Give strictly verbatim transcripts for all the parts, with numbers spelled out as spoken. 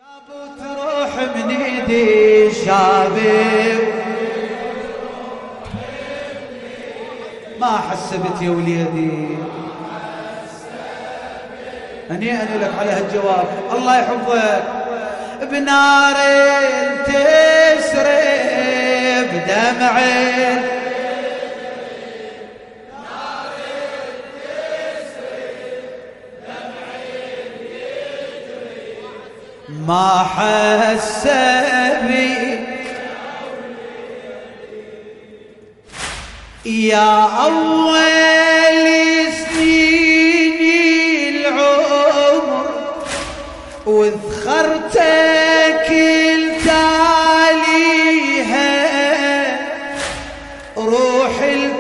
شابو تروح من ايدي شابي ما حسبت يا وليدي هنيئا لك على هالجواب. الله يحفظك. بنار تسري بدمع ما حس بك يا أول سنين العمر وذخرتك التاليها روح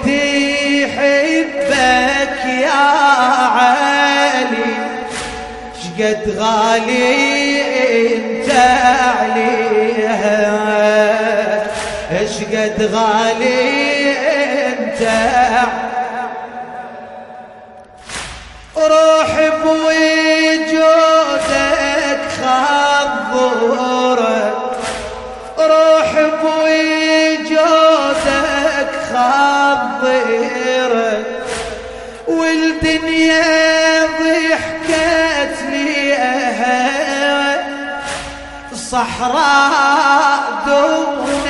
تحبك يا علي شقد غالي انت عليها شقد غالي انت روح بوجودك خضرك روح بوجودك خضرك والدنيا ضحكت ليها صحراء دون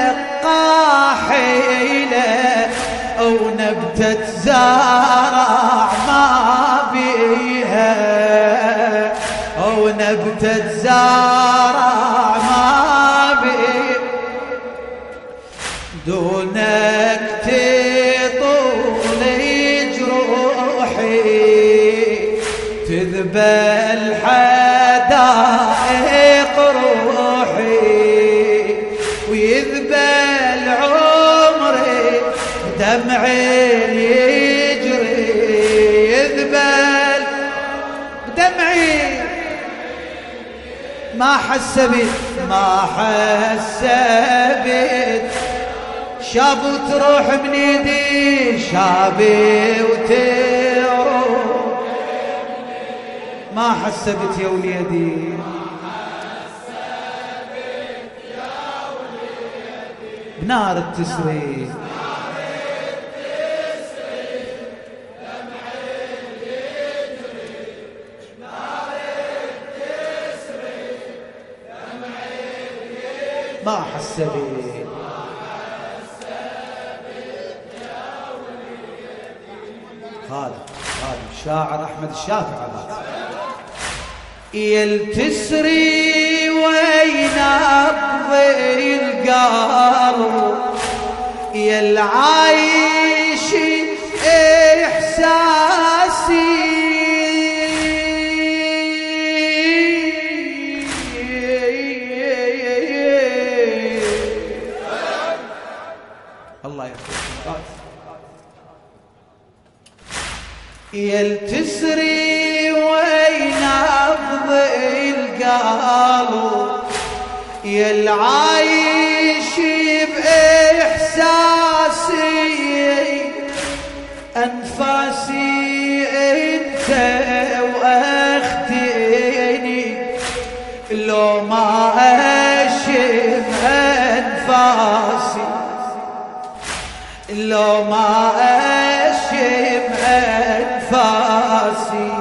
قاحلة أو نبتة زرع ما بيها أو نبتة زرع ما بيها دونك تطول جروحي تذبل حدائق روحي ويذبل عمري بدمعي يجري يذبل بدمعي ما حسبت ما حسبت شابو تروح من ايدي شابي وتروح ما حسبت يا وليدي بنار التسري ما حسبت هذا هذا الشاعر أحمد الشافعي يلتسري وين أبضي القلب يالعايش إحساسي الله يحفظك يلتسري وين أبضي القلب يالعايش بإحساسي أنفاسي أنت وأختيني لو ما أشم أنفاسي لو ما أشم أنفاسي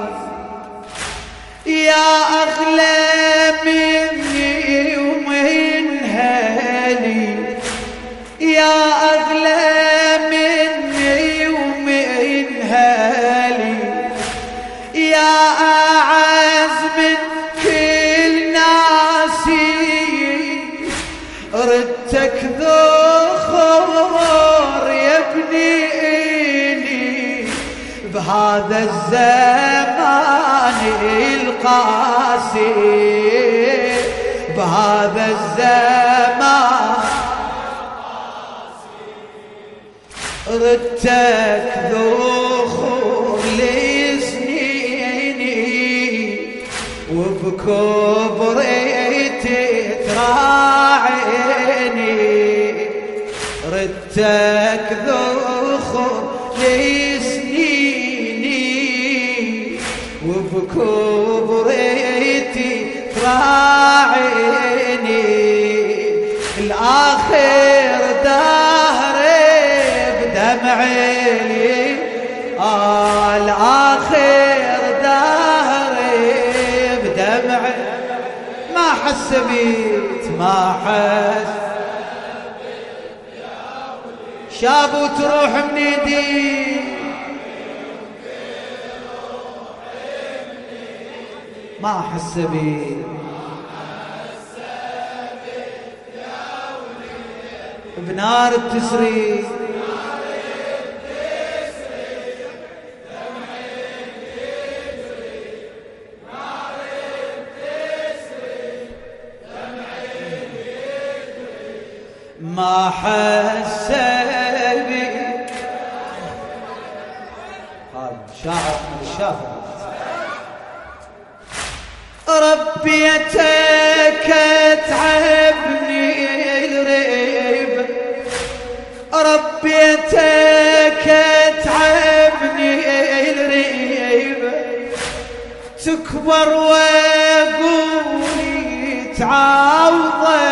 يا أغلى مني ومن هالي يا أغلى مني ومن هالي يا أعز من كل ناسي ردتك ذخر يا ابني إلي بهذا الزمان القاسي بهذا الزمان ردتك ذخور لسنيني وبكبري تتراعيني ردتك ذخور لسنيني وبكبريتي تراعيني لي الآخر دهري بدمعي ما حس بيت ما حس شاب وتروح من ايدي ما حس بيت بنار التسري ما حس بي هذا شاعر من الشافعي ربيتك تعبني الريب ربيتك تعبني الريب تكبر وقولي تعوضه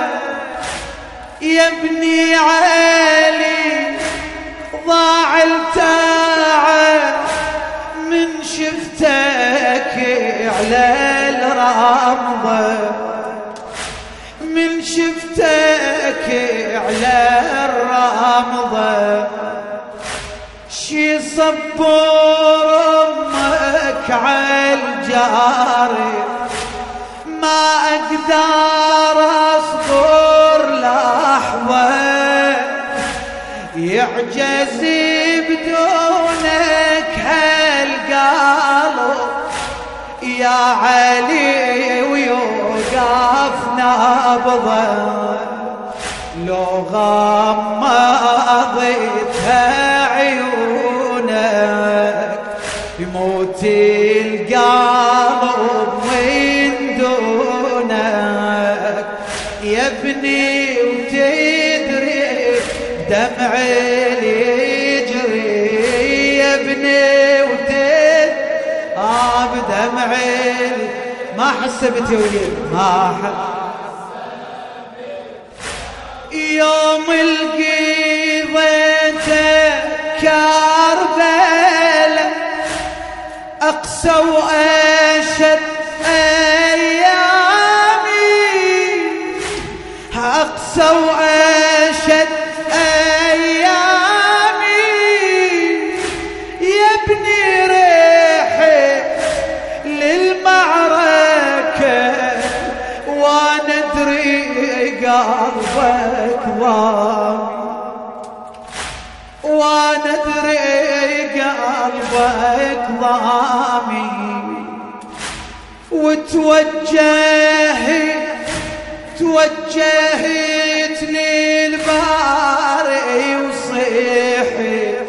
يا ابني علي ضاع التعب من شفتك على الرمضة من شفتك على الرمضة شي صبور امك عالجاري ما اقدر اصبر لحظة يعجز بدونك هالقلب يا علي ويوقف نبضه لو غمضتها عيونك يموت القلب من دونك يا ابني وتدري دمع اللي يجري يا ابني وتدري آه بدمع ما حسبت يا وليد ما حسبت يوم القيضة كربلاء أقسى وأشد أيامي أقسى وأشد أيامي يا ابني ريحي للمعركة وانا ادري قلبك ضامي وانا ادري قلبك ضامي وتوجهت توجهت للباري وصيحت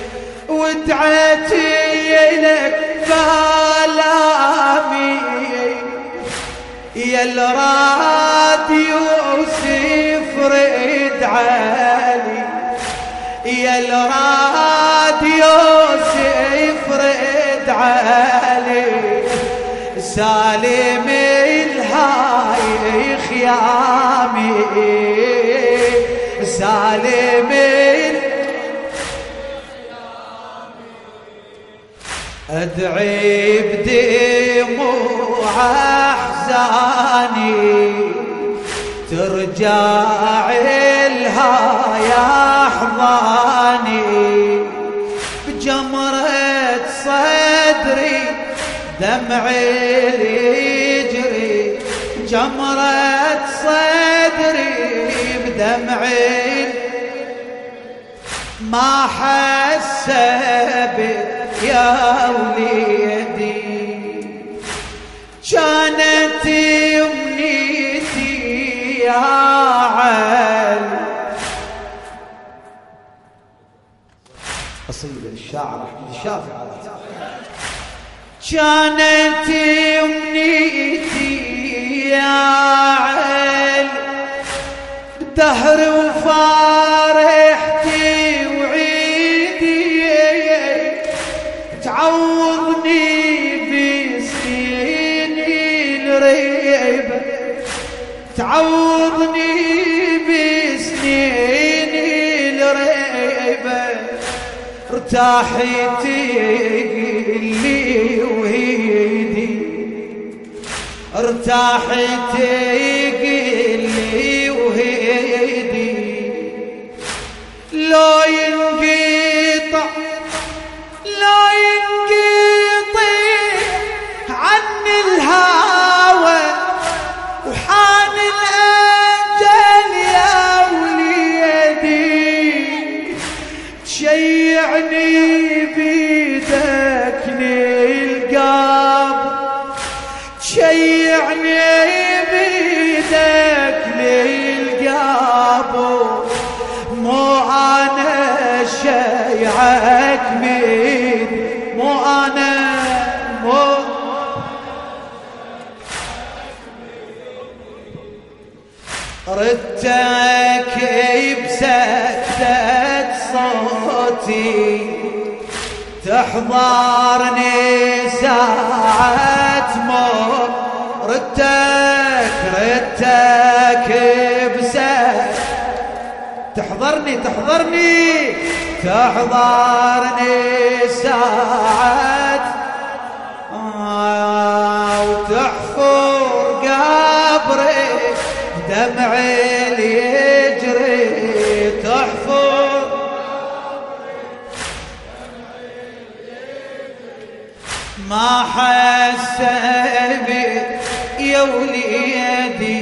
ودعيتي لك بالامي يا الراديو سفر ادعالي يا الراديو سفر ادعالي سالم الهاي خيامي سالم ادعي بدموع احزاني ترجع لها يا احضاني بجمرة صدري دمعي يجري جمرة صدري بدمعي ما حسبت يا وليدي كانت يمنيتي يا علي قصيدة الشاعر أحمد الشافعي كانت يمنيتي يا علي بدهر وفارحتي وعيدي تعوضني بسنين الريبة تعوضني بسنين الريبة ارتاحتي لي وهيدي ارتاحتي لي وهيدي لو ينقطع لو ينقطع عن الهوى وحان الأجل يا وليدي تشيعني بيدك للقاب تشيعني بيدك للقاب مو أنا شيعك بيد مو أنا مو ردتك بسكتة صوتي تحضرني ساعة موت ردتك ردتك بسكتة تحضرني تحضرني تحضرني ساعة آه وتحفر قبري دمعي اللي يجري تحفر ما حس بي يا وليدي